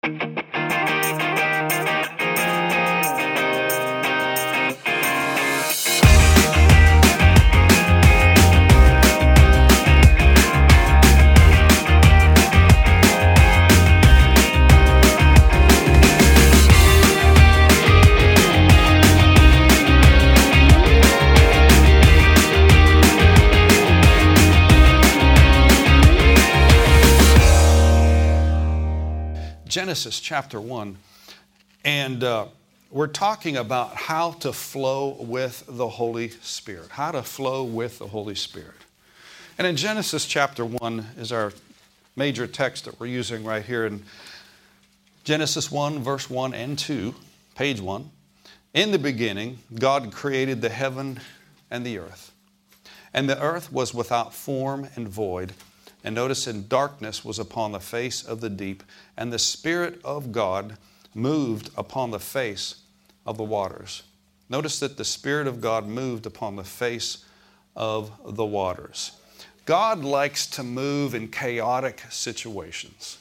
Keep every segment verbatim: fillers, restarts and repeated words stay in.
Genesis chapter one, and uh, we're talking about how to flow with the Holy Spirit, how to flow with the Holy Spirit. And in Genesis chapter one is our major text that we're using right here in Genesis one, verse one and two, page one. In the beginning, God created the heaven and the earth. And the earth was without form and void. And notice, in darkness was upon the face of the deep, and the Spirit of God moved upon the face of the waters. Notice that the Spirit of God moved upon the face of the waters. God likes to move in chaotic situations.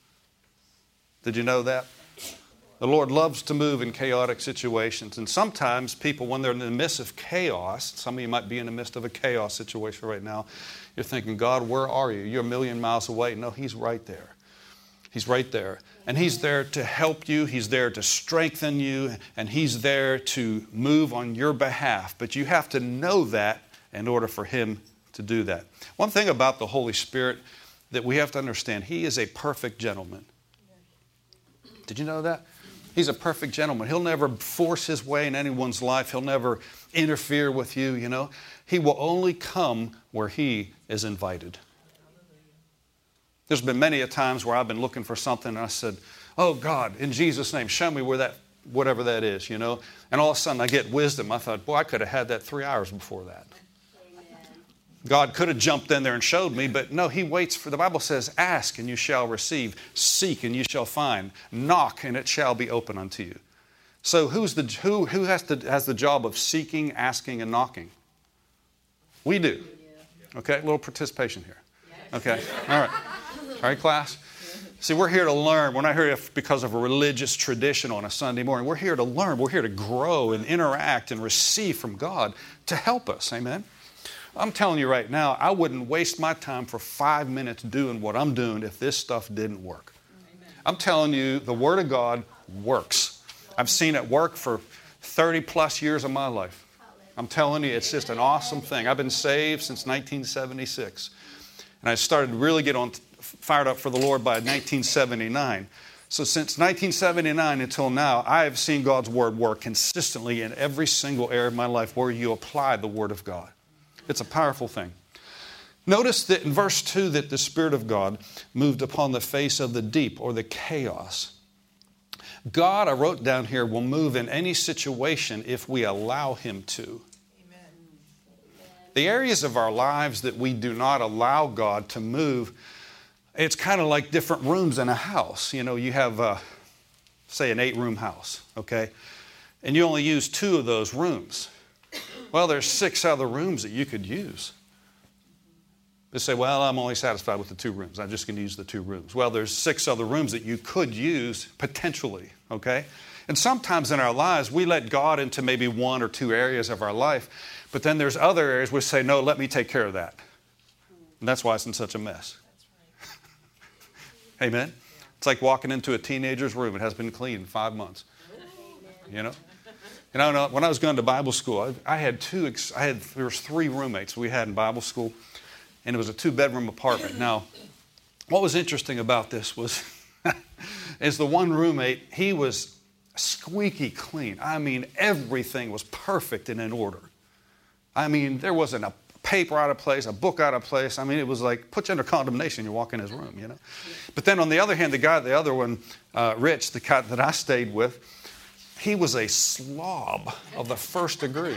Did you know that? The Lord loves to move in chaotic situations. And sometimes people, when they're in the midst of chaos, some of you might be in the midst of a chaos situation right now, you're thinking, God, where are you? You're a million miles away. No, He's right there. He's right there. And He's there to help you. He's there to strengthen you. And He's there to move on your behalf. But you have to know that in order for Him to do that. One thing about the Holy Spirit that we have to understand, He is a perfect gentleman. Did you know that? He's a perfect gentleman. He'll never force His way in anyone's life. He'll never interfere with you, you know. He will only come where He is invited. There's been many a times where I've been looking for something and I said, oh God, in Jesus' name, show me where that, whatever that is, you know. And all of a sudden I get wisdom. I thought, boy, I could have had that three hours before that. God could have jumped in there and showed me, but no, He waits for, the Bible says, ask and you shall receive, seek and you shall find, knock and it shall be open unto you. So who's the, who, who has, to, has the job of seeking, asking, and knocking? We do. Okay, a little participation here. Okay, all right. All right, class? See, we're here to learn. We're not here because of a religious tradition on a Sunday morning. We're here to learn. We're here to grow and interact and receive from God to help us. Amen? I'm telling you right now, I wouldn't waste my time for five minutes doing what I'm doing if this stuff didn't work. Amen. I'm telling you, the Word of God works. I've seen it work for thirty plus years of my life. I'm telling you, it's just an awesome thing. I've been saved since nineteen seventy-six. And I started to really get on, fired up for the Lord by nineteen seventy-nine. So since nineteen seventy-nine until now, I have seen God's Word work consistently in every single area of my life where you apply the Word of God. It's a powerful thing. Notice that in verse two that the Spirit of God moved upon the face of the deep or the chaos. God, I wrote down here, will move in any situation if we allow Him to. Amen. The areas of our lives that we do not allow God to move, it's kind of like different rooms in a house. You know, you have, uh, say, an eight-room house, okay? And you only use two of those rooms. Well, there's six other rooms that you could use. They say, well, I'm only satisfied with the two rooms. I'm just going to use the two rooms. Well, there's six other rooms that you could use potentially, okay? And sometimes in our lives, we let God into maybe one or two areas of our life, but then there's other areas we say, no, let me take care of that. And that's why it's in such a mess. Amen? It's like walking into a teenager's room. It hasn't been cleaned in five months. You know? And I know when I was going to Bible school, I, I had two, I had, there was three roommates we had in Bible school, and it was a two-bedroom apartment. Now, what was interesting about this was, is the one roommate, he was squeaky clean. I mean, everything was perfect and in order. I mean, there wasn't a paper out of place, a book out of place. I mean, it was like, put you under condemnation, you walk in his room, you know. But then on the other hand, the guy, the other one, uh, Rich, the guy that I stayed with, he was a slob of the first degree.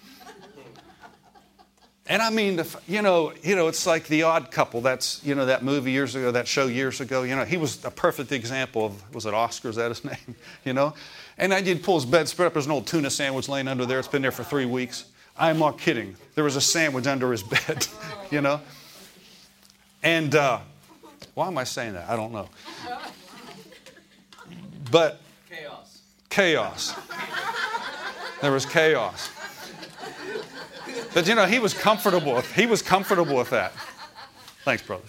And I mean, you know, you know, it's like The Odd Couple. That's, you know, that movie years ago, that show years ago. You know, he was a perfect example of, was it Oscar? Is that his name? You know? And then you'd pull his bed spread up. There's an old tuna sandwich laying under there. It's been there for three weeks. I'm not kidding. There was a sandwich under his bed, you know? And uh, why am I saying that? I don't know. But chaos. Chaos. There was chaos. But you know, he was comfortable. He was comfortable with that. Thanks, brother.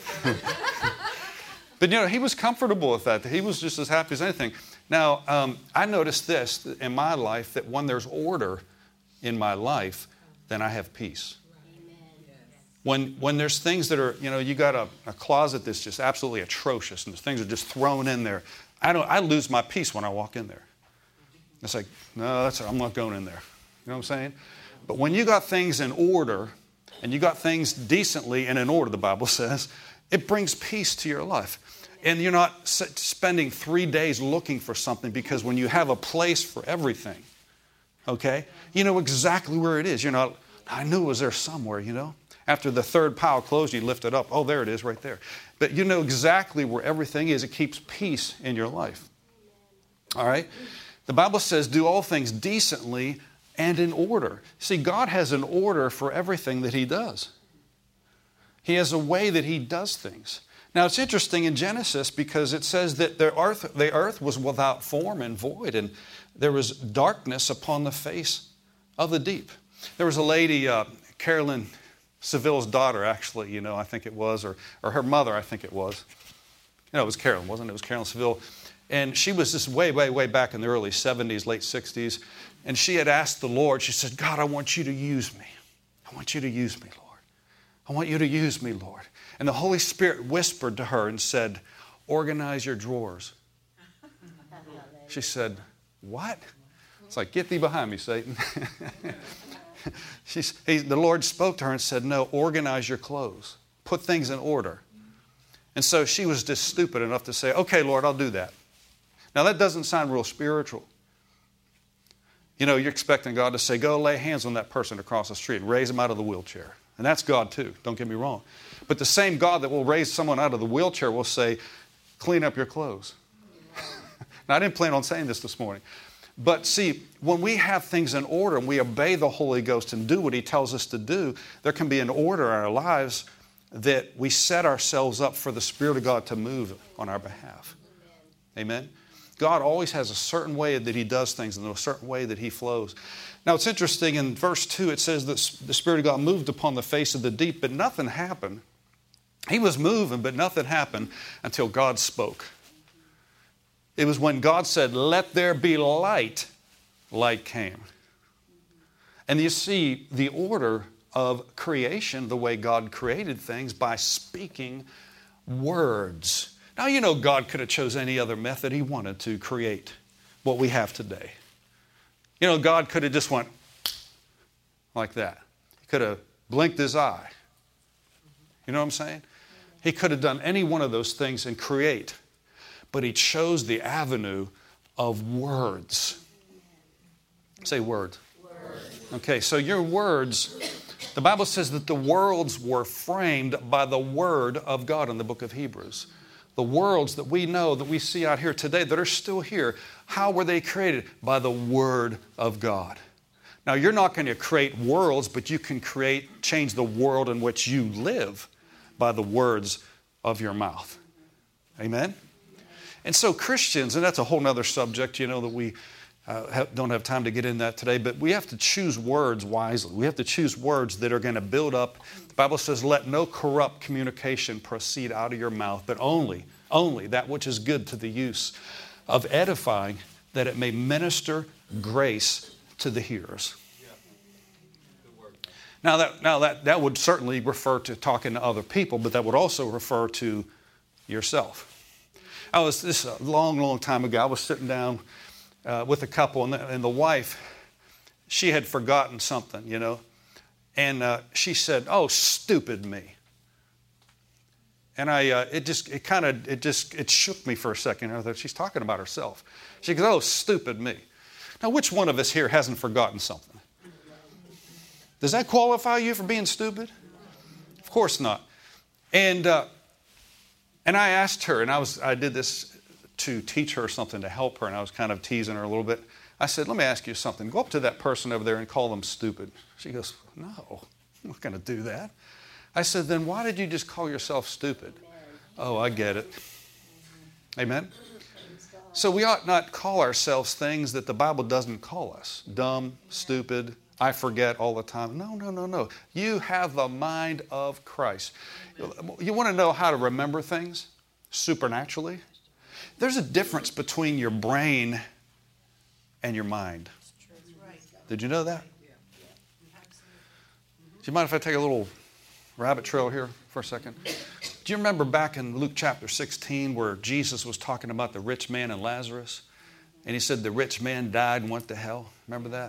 But you know, he was comfortable with that. He was just as happy as anything. Now, um, I noticed this in my life, that when there's order in my life, then I have peace. When when there's things that are, you know, you got a, a closet that's just absolutely atrocious and things are just thrown in there, I don't. I lose my peace when I walk in there. It's like, no, that's I'm not going in there. You know what I'm saying? But when you got things in order, and you got things decently and in order, the Bible says, it brings peace to your life. And you're not s- spending three days looking for something, because when you have a place for everything, okay, you know exactly where it is. You're not, I knew it was there somewhere, you know. After the third pile closed, you lift it up. Oh, there it is right there. But you know exactly where everything is. It keeps peace in your life. All right? The Bible says, do all things decently and in order. See, God has an order for everything that He does. He has a way that He does things. Now, it's interesting in Genesis, because it says that the earth, the earth was without form and void, and there was darkness upon the face of the deep. There was a lady, uh, Carolyn Seville's daughter, actually, you know, I think it was, or, or her mother, I think it was. You know, it was Carolyn, wasn't it? It was Carolyn Seville. And she was just way, way, way back in the early seventies, late sixties. And she had asked the Lord, she said, God, I want you to use me. I want you to use me, Lord. I want you to use me, Lord. And the Holy Spirit whispered to her and said, organize your drawers. She said, what? It's like, get thee behind me, Satan. She's, he, the Lord spoke to her and said, no, organize your clothes. Put things in order. And so she was just stupid enough to say, okay, Lord, I'll do that. Now, that doesn't sound real spiritual. You know, you're expecting God to say, go lay hands on that person across the street and raise them out of the wheelchair. And that's God too, don't get me wrong. But the same God that will raise someone out of the wheelchair will say, clean up your clothes. Now, I didn't plan on saying this this morning. But see, when we have things in order and we obey the Holy Ghost and do what He tells us to do, there can be an order in our lives that we set ourselves up for the Spirit of God to move on our behalf. Amen? God always has a certain way that He does things and a certain way that He flows. Now, it's interesting, in verse two, it says that the Spirit of God moved upon the face of the deep, but nothing happened. He was moving, but nothing happened until God spoke. It was when God said, let there be light, light came. And you see the order of creation, the way God created things, by speaking words. Now, you know, God could have chose any other method He wanted to create what we have today. You know, God could have just went like that. He could have blinked His eye. You know what I'm saying? He could have done any one of those things and create. But He chose the avenue of words. Say words. Words. Okay, so your words, the Bible says that the worlds were framed by the Word of God in the book of Hebrews. The worlds that we know, that we see out here today, that are still here, how were they created? By the Word of God. Now, you're not going to create worlds, but you can create, change the world in which you live by the words of your mouth. Amen? And so Christians, and that's a whole other subject, you know, that we uh, have, don't have time to get in that today, but we have to choose words wisely. We have to choose words that are going to build up. The Bible says, let no corrupt communication proceed out of your mouth, but only, only that which is good to the use of edifying, that it may minister grace to the hearers. Now, that, now that, that would certainly refer to talking to other people, but that would also refer to yourself. I was, this is a long, long time ago, I was sitting down uh, with a couple, and the, and the wife, she had forgotten something, you know. And uh, she said, oh, stupid me. And I, uh, it just, it kind of, it just, it shook me for a second. I thought, she's talking about herself. She goes, oh, stupid me. Now, which one of us here hasn't forgotten something? Does that qualify you for being stupid? Of course not. And uh, and I asked her, and I was, I did this to teach her something, to help her, and I was kind of teasing her a little bit. I said, let me ask you something. Go up to that person over there and call them stupid. She goes, no, I'm not going to do that. I said, then why did you just call yourself stupid? Amen. Oh, I get it. Amen? So we ought not call ourselves things that the Bible doesn't call us. Dumb, stupid, I forget all the time. No, no, no, no. You have the mind of Christ. You want to know how to remember things supernaturally? There's a difference between your brain and your mind. Did you know that? Do you mind if I take a little rabbit trail here for a second? Do you remember back in Luke chapter sixteen where Jesus was talking about the rich man and Lazarus? And he said the rich man died and went to hell. Remember that?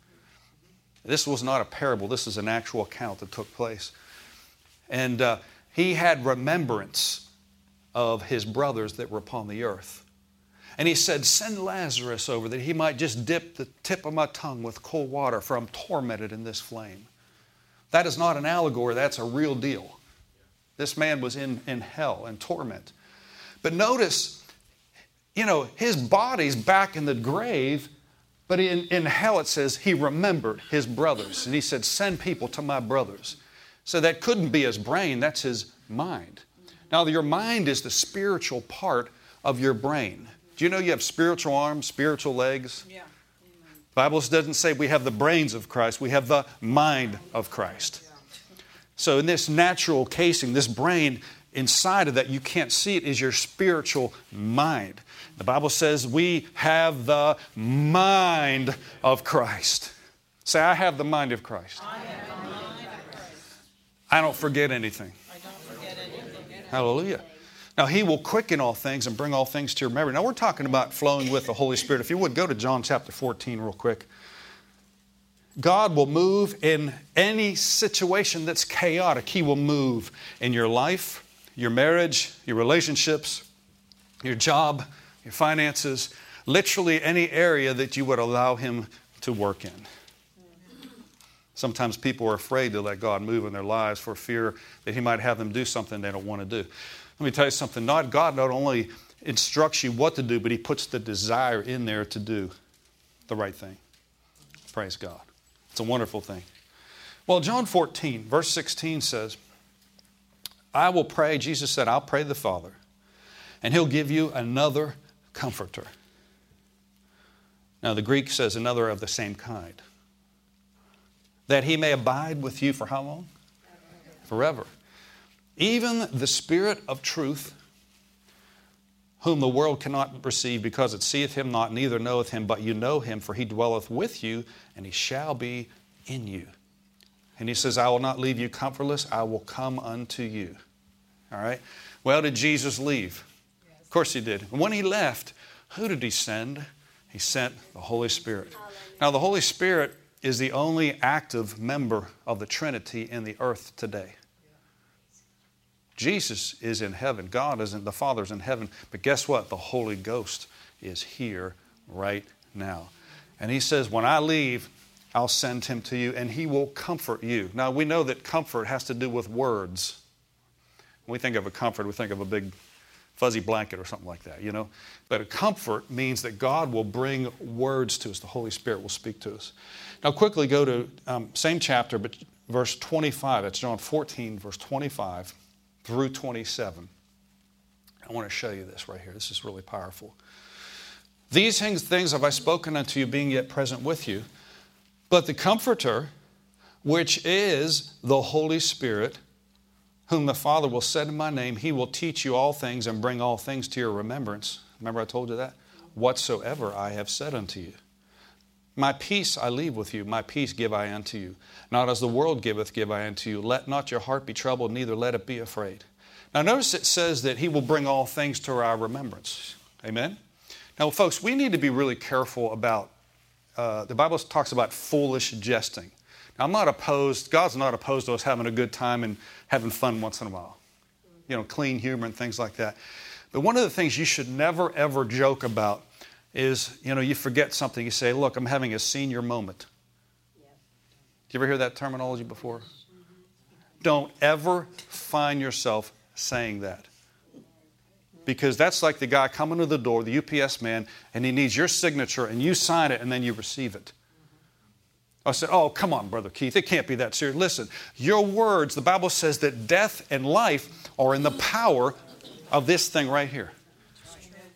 This was not a parable. This is an actual account that took place. And uh, he had remembrance of his brothers that were upon the earth. And he said, send Lazarus over that he might just dip the tip of my tongue with cold water, for I'm tormented in this flame. That is not an allegory. That's a real deal. This man was in, in hell and torment. But notice, you know, his body's back in the grave, but in, in hell it says he remembered his brothers. And he said, send people to my brothers. So that couldn't be his brain, that's his mind. Now, your mind is the spiritual part of your brain. Do you know you have spiritual arms, spiritual legs? Yeah. The Bible doesn't say we have the brains of Christ, we have the mind of Christ. So in this natural casing, this brain inside of that, you can't see it, is your spiritual mind. The Bible says we have the mind of Christ. Say, I have the mind of Christ. I have the mind of Christ. I don't forget anything. I don't forget anything. Hallelujah. Now, He will quicken all things and bring all things to your memory. Now, we're talking about flowing with the Holy Spirit. If you would, go to John chapter fourteen real quick. God will move in any situation that's chaotic. He will move in your life, your marriage, your relationships, your job, your finances, literally any area that you would allow Him to work in. Sometimes people are afraid to let God move in their lives for fear that He might have them do something they don't want to do. Let me tell you something. Not God not only instructs you what to do, but He puts the desire in there to do the right thing. Praise God. It's a wonderful thing. Well, John fourteen, verse sixteen says, I will pray, Jesus said, I'll pray the Father, and He'll give you another comforter. Now, the Greek says another of the same kind. That He may abide with you for how long? Forever. Even the Spirit of truth, whom the world cannot receive, because it seeth Him not, neither knoweth Him, but you know Him, for He dwelleth with you, and He shall be in you. And He says, I will not leave you comfortless, I will come unto you. All right? Well, did Jesus leave? Yes. Of course He did. And when He left, who did He send? He sent the Holy Spirit. Hallelujah. Now, the Holy Spirit is the only active member of the Trinity in the earth today. Jesus is in heaven. God is in, the Father's in heaven. But guess what? The Holy Ghost is here right now. And He says, when I leave, I'll send Him to you and He will comfort you. Now, we know that comfort has to do with words. When we think of a comfort, we think of a big fuzzy blanket or something like that, you know. But a comfort means that God will bring words to us. The Holy Spirit will speak to us. Now, quickly go to um, same chapter, but verse twenty-five. That's John fourteen, verse twenty-five. Through twenty-seven. I want to show you this right here. This is really powerful. These things have I spoken unto you, being yet present with you. But the Comforter, which is the Holy Spirit, whom the Father will send in my name, He will teach you all things and bring all things to your remembrance. Remember I told you that? Whatsoever I have said unto you. My peace I leave with you, my peace give I unto you. Not as the world giveth, give I unto you. Let not your heart be troubled, neither let it be afraid. Now notice it says that He will bring all things to our remembrance. Amen? Now folks, we need to be really careful about, uh, the Bible talks about foolish jesting. Now I'm not opposed, God's not opposed to us having a good time and having fun once in a while. You know, clean humor and things like that. But one of the things you should never ever joke about is, you know, you forget something, you say, look, I'm having a senior moment. Yep. Did you ever hear that terminology before? Mm-hmm. Don't ever find yourself saying that. Because that's like the guy coming to the door, the U P S man, and he needs your signature, and you sign it, and then you receive it. I said, oh, come on, Brother Keith, it can't be that serious. Listen, your words, the Bible says that death and life are in the power of this thing right here.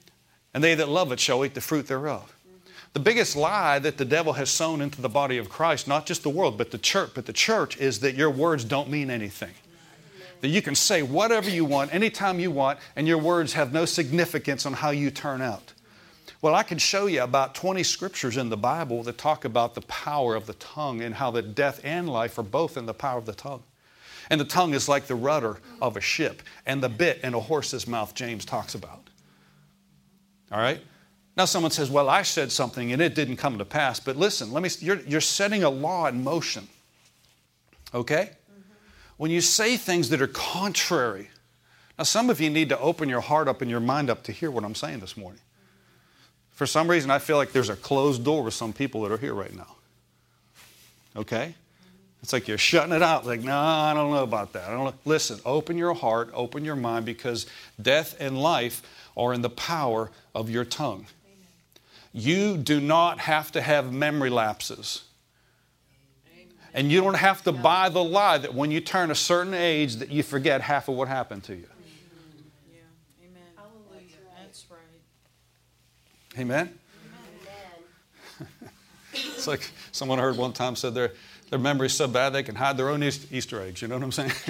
And they that love it shall eat the fruit thereof. The biggest lie that the devil has sown into the body of Christ, not just the world, but the church, but the church, is that your words don't mean anything. That you can say whatever you want, anytime you want, and your words have no significance on how you turn out. Well, I can show you about twenty scriptures in the Bible that talk about the power of the tongue and how that death and life are both in the power of the tongue. And the tongue is like the rudder of a ship and the bit in a horse's mouth, James talks about. All right? Now someone says, well, I said something and it didn't come to pass. But listen, let me. You're, you're setting a law in motion. Okay? Mm-hmm. When you say things that are contrary. Now some of you need to open your heart up and your mind up to hear what I'm saying this morning. For some reason, I feel like there's a closed door with some people that are here right now. Okay? It's like you're shutting it out. Like, no, I don't know about that. I don't know. Listen, open your heart, open your mind, because death and life are in the power of your tongue. You do not have to have memory lapses. And you don't have to buy the lie that when you turn a certain age that you forget half of what happened to you. Yeah. Amen. Hallelujah. That's right. Amen? It's like someone I heard one time said their, their memory's so bad they can hide their own Easter eggs. You know what I'm saying?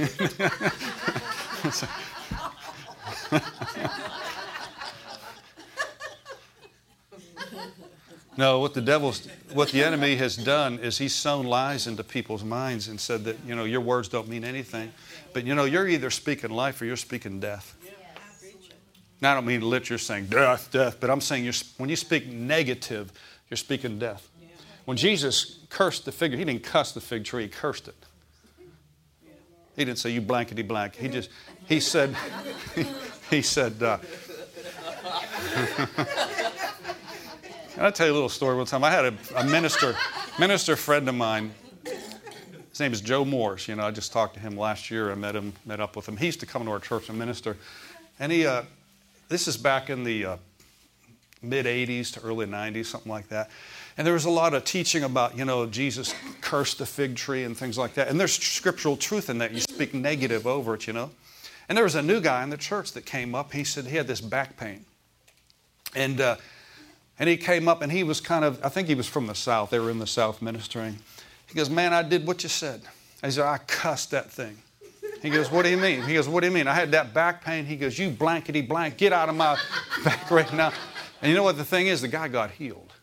No, what the devil's, what the enemy has done is he's sown lies into people's minds and said that, you know, your words don't mean anything. But, you know, you're either speaking life or you're speaking death. Now, I don't mean literally saying death, death, but I'm saying you're, when you speak negative, you're speaking death. When Jesus cursed the fig, he didn't cuss the fig tree, he cursed it. He didn't say, you blankety blank. He just, he said, he said, uh, Can I tell you a little story one time? I had a, a minister, minister friend of mine. His name is Joe Morse. You know, I just talked to him last year. I met him, met up with him. He used to come to our church and minister. And he, uh, this is back in the uh, mid eighties to early nineties, something like that. And there was a lot of teaching about, you know, Jesus cursed the fig tree and things like that. And there's scriptural truth in that. You speak negative over it, you know. And there was a new guy in the church that came up. He said he had this back pain. And uh, and he came up and he was kind of, I think he was from the South. They were in the South ministering. He goes, man, I did what you said. I said, I cussed that thing. He goes, what do you mean? He goes, what do you mean? I had that back pain. He goes, you blankety blank, get out of my back right now. And you know what the thing is? The guy got healed.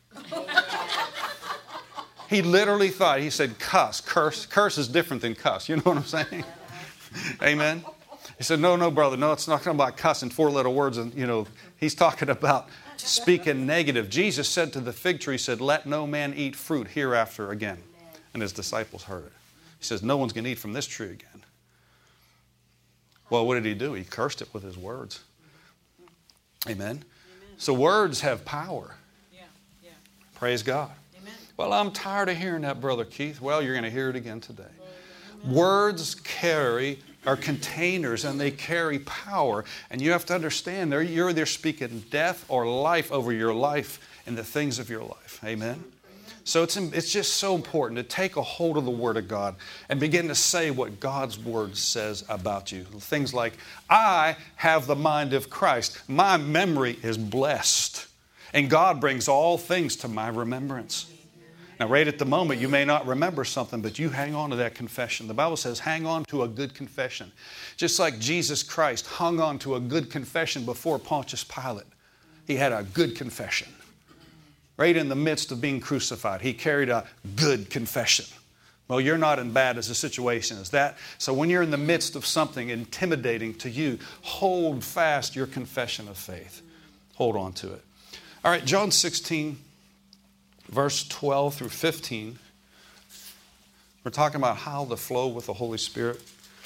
He literally thought, he said, cuss, curse. Curse is different than cuss. You know what I'm saying? Amen. He said, no, no, brother. No, it's not talking about cussing four-letter words. And, you know, he's talking about speaking negative. Jesus said to the fig tree, he said, let no man eat fruit hereafter again. And his disciples heard it. He says, no one's going to eat from this tree again. Well, what did he do? He cursed it with his words. Amen. Amen. So words have power. Yeah, yeah. Praise God. Amen. Well, I'm tired of hearing that, Brother Keith. Well, you're going to hear it again today. Amen. Words carry, are containers, and they carry power. And you have to understand, they're, you're either speaking death or life over your life and the things of your life. Amen. So it's, it's just so important to take a hold of the Word of God and begin to say what God's Word says about you. Things like, I have the mind of Christ. My memory is blessed. And God brings all things to my remembrance. Now, right at the moment, you may not remember something, but you hang on to that confession. The Bible says, hang on to a good confession. Just like Jesus Christ hung on to a good confession before Pontius Pilate. He had a good confession. Right in the midst of being crucified, he carried a good confession. Well, you're not as bad as a situation as that. So when you're in the midst of something intimidating to you, hold fast your confession of faith. Hold on to it. All right, John sixteen, verse twelve through fifteen. We're talking about how to flow with the Holy Spirit.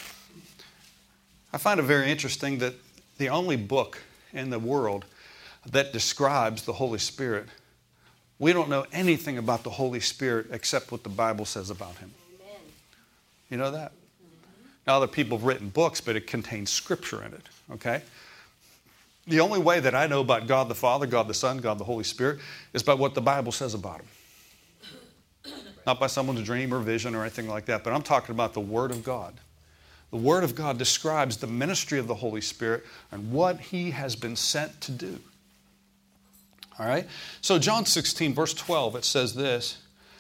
I find it very interesting that the only book in the world that describes the Holy Spirit, we don't know anything about the Holy Spirit except what the Bible says about Him. Amen. You know that? Mm-hmm. Now, other people have written books, but it contains Scripture in it, okay? The only way that I know about God the Father, God the Son, God the Holy Spirit is by what the Bible says about Him. Not by someone's dream or vision or anything like that, but I'm talking about the Word of God. The Word of God describes the ministry of the Holy Spirit and what He has been sent to do. All right? So John sixteen, verse twelve, it says this,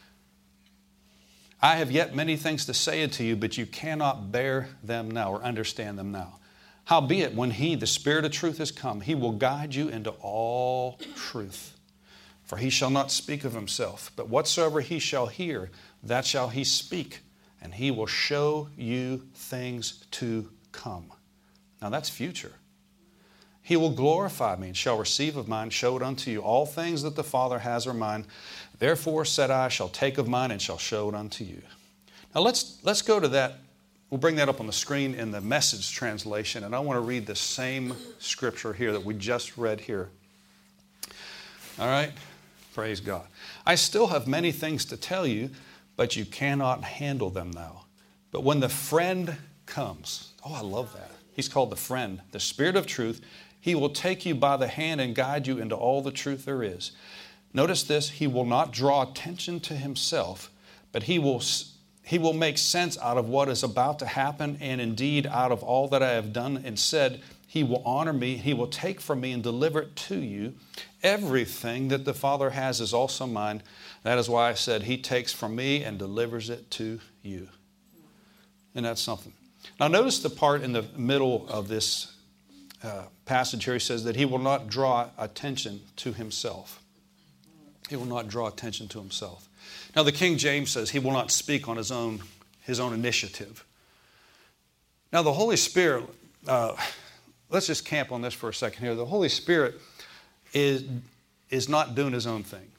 I have yet many things to say unto you, but you cannot bear them now or understand them now. Howbeit, when he, the Spirit of truth, is come, he will guide you into all truth. For he shall not speak of himself, but whatsoever he shall hear, that shall he speak, and he will show you things to come. Now that's future. He will glorify me and shall receive of mine, show it unto you. All things that the Father has are mine. Therefore, said I, shall take of mine and shall show it unto you. Now let's, let's go to that. We'll bring that up on the screen in the Message translation. And I want to read the same scripture here that we just read here. All right? Praise God. I still have many things to tell you, but you cannot handle them now. But when the friend comes, oh, I love that. He's called the friend, the Spirit of truth. He will take you by the hand and guide you into all the truth there is. Notice this, he will not draw attention to himself, but he will, he will make sense out of what is about to happen, and indeed out of all that I have done and said, he will honor me, he will take from me and deliver it to you. Everything that the Father has is also mine. That is why I said he takes from me and delivers it to you. And that's something. Now notice the part in the middle of this uh, passage here. He says that he will not draw attention to himself. He will not draw attention to himself. Now the King James says he will not speak on his own, his own initiative. Now the Holy Spirit, uh, let's just camp on this for a second here. The Holy Spirit is, is not doing his own thing.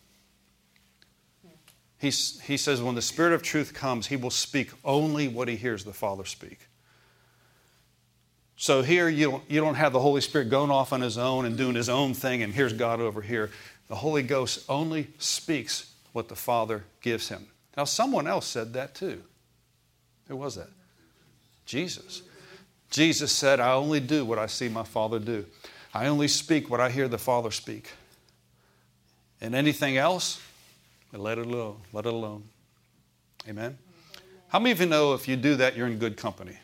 He's, he says when the Spirit of truth comes, he will speak only what he hears the Father speak. So here you don't, you don't have the Holy Spirit going off on his own and doing his own thing, and here's God over here. The Holy Ghost only speaks what the Father gives him. Now someone else said that too. Who was that? Jesus. Jesus said, I only do what I see my Father do. I only speak what I hear the Father speak. And anything else, let it alone. Let it alone. Amen? How many of you know if you do that, you're in good company?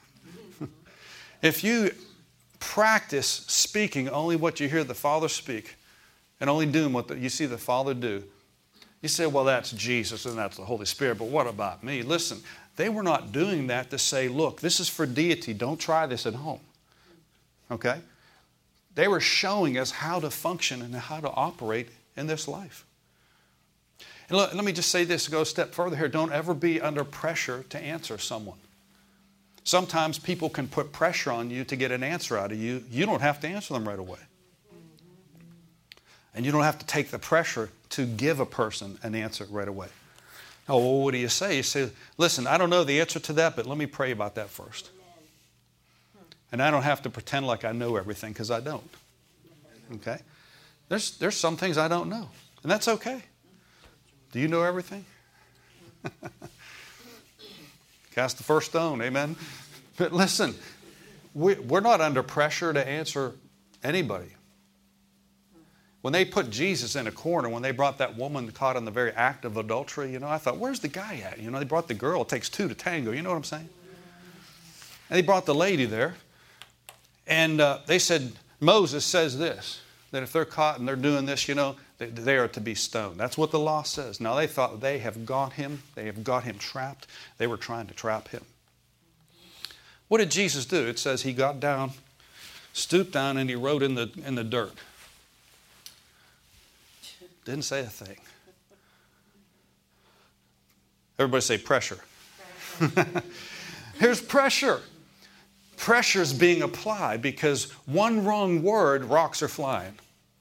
If you practice speaking only what you hear the Father speak and only doing what the, you see the Father do, you say, well, that's Jesus and that's the Holy Spirit, but what about me? Listen, they were not doing that to say, look, this is for deity. Don't try this at home. Okay? They were showing us how to function and how to operate in this life. And look, let me just say this, go a step further here. Don't ever be under pressure to answer someone. Sometimes people can put pressure on you to get an answer out of you. You don't have to answer them right away. And you don't have to take the pressure to give a person an answer right away. Oh, well, what do you say? You say, listen, I don't know the answer to that, but let me pray about that first. And I don't have to pretend like I know everything, because I don't. Okay? There's, there's some things I don't know, and that's okay. Do you know everything? Cast the first stone, amen? But listen, we, we're not under pressure to answer anybody. When they put Jesus in a corner, when they brought that woman caught in the very act of adultery, you know, I thought, where's the guy at? You know, they brought the girl. It takes two to tango. You know what I'm saying? And they brought the lady there. And uh, they said, Moses says this, that if they're caught and they're doing this, you know, they, they are to be stoned. That's what the law says. Now, they thought they have got him. They have got him trapped. They were trying to trap him. What did Jesus do? It says he got down, stooped down, and he wrote in the, in the dirt. Didn't say a thing. Everybody say pressure. Here's pressure. Pressure's being applied because one wrong word, rocks are flying.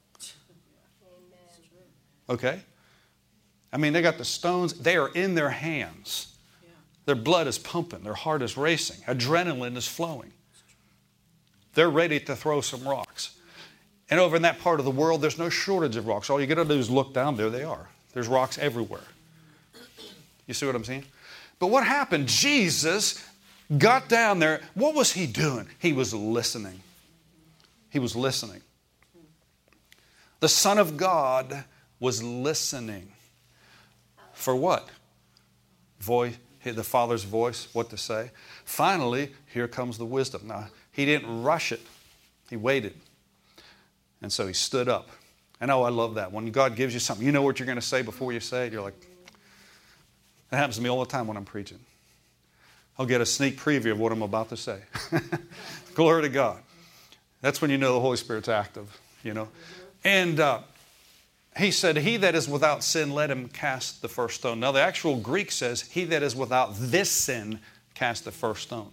Okay? I mean, they got the stones. They are in their hands. Their blood is pumping. Their heart is racing. Adrenaline is flowing. They're ready to throw some rocks. And over in that part of the world, there's no shortage of rocks. All you got to do is look down. There they are. There's rocks everywhere. You see what I'm saying? But what happened? Jesus got down there. What was he doing? He was listening. He was listening. The Son of God was listening. For what? Voice, the Father's voice, what to say. Finally, here comes the wisdom. Now, he didn't rush it. He waited. And so he stood up. And oh, I love that. When God gives you something, you know what you're going to say before you say it. You're like, that happens to me all the time when I'm preaching. I'll get a sneak preview of what I'm about to say. Glory to God. That's when you know the Holy Spirit's active, you know. And uh, he said, he that is without sin, let him cast the first stone. Now, the actual Greek says, he that is without this sin, cast the first stone.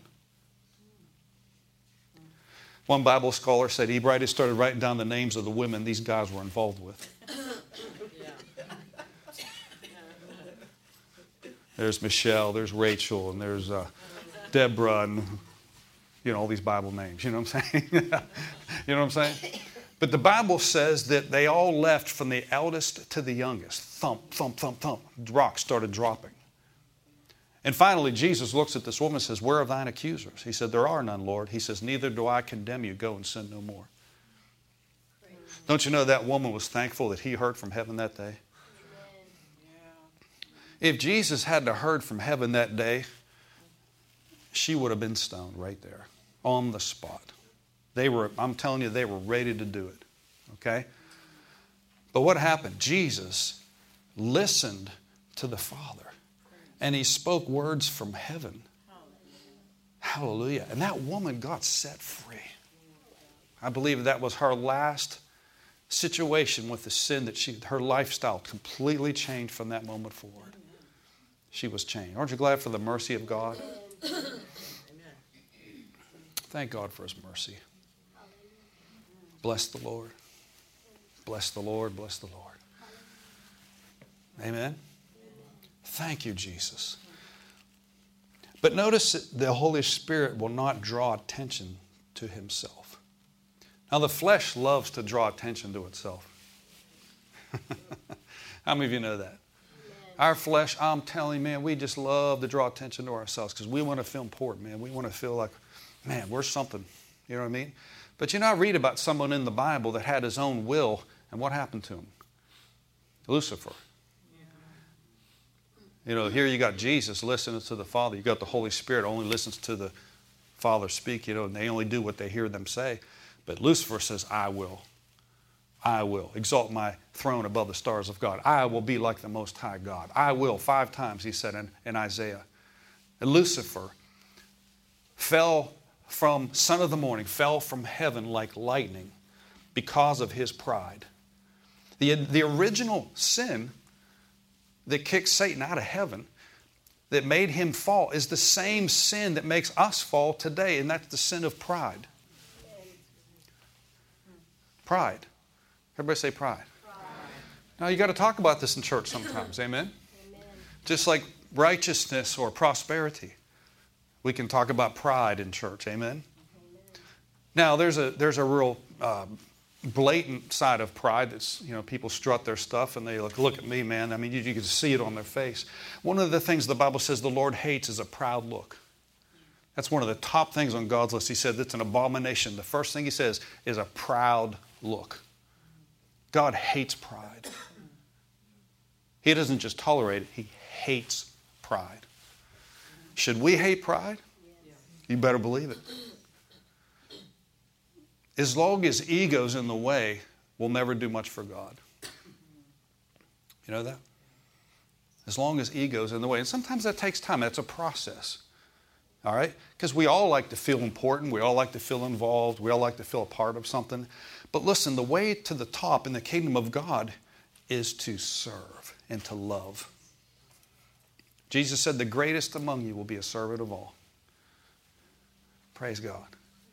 One Bible scholar said he right, started writing down the names of the women these guys were involved with. There's Michelle, there's Rachel, and there's uh, Deborah, and you know, all these Bible names. You know what I'm saying? You know what I'm saying? But the Bible says that they all left from the eldest to the youngest. Thump, thump, thump, thump. Rocks started dropping. And finally, Jesus looks at this woman and says, where are thine accusers? He said, there are none, Lord. He says, neither do I condemn you. Go and sin no more. Don't you know that woman was thankful that he heard from heaven that day? If Jesus hadn't heard from heaven that day, she would have been stoned right there on the spot. They were, I'm telling you, they were ready to do it. Okay? But what happened? Jesus listened to the Father. And he spoke words from heaven. Hallelujah. And that woman got set free. I believe that was her last situation with the sin that she, her lifestyle completely changed from that moment forward. She was changed. Aren't you glad for the mercy of God? Thank God for his mercy. Bless the Lord. Bless the Lord. Bless the Lord. Amen. Thank you, Jesus. But notice that the Holy Spirit will not draw attention to himself. Now, the flesh loves to draw attention to itself. How many of you know that? Our flesh, I'm telling you, man, we just love to draw attention to ourselves because we want to feel important, man. We want to feel like, man, we're something. You know what I mean? But you know, I read about someone in the Bible that had his own will, and what happened to him? Lucifer. You know, here you got Jesus listening to the Father. You got the Holy Spirit only listens to the Father speak, you know, and they only do what they hear them say. But Lucifer says, I will. I will exalt my throne above the stars of God. I will be like the Most High God. I will. Five times he said in, in Isaiah. And Lucifer fell from, son of the morning, fell from heaven like lightning because of his pride. The, the original sin that kicked Satan out of heaven, that made him fall, is the same sin that makes us fall today, and that's the sin of pride. Pride. Everybody say pride. Pride. Now you got to talk about this in church sometimes, amen? Amen? Just like righteousness or prosperity, we can talk about pride in church, amen? Amen. Now there's a there's a real uh, blatant side of pride that's, you know, people strut their stuff and they look, look at me, man. I mean, you, you can see it on their face. One of the things the Bible says the Lord hates is a proud look. That's one of the top things on God's list. He said it's an abomination. The first thing he says is a proud look. God hates pride. He doesn't just tolerate it, he hates pride. Should we hate pride? You better believe it. As long as ego's in the way, we'll never do much for God. You know that? As long as ego's in the way. And sometimes that takes time. That's a process. All right? Because we all like to feel important. We all like to feel involved. We all like to feel a part of something. But listen, the way to the top in the kingdom of God is to serve and to love. Jesus said, the greatest among you will be a servant of all. Praise God.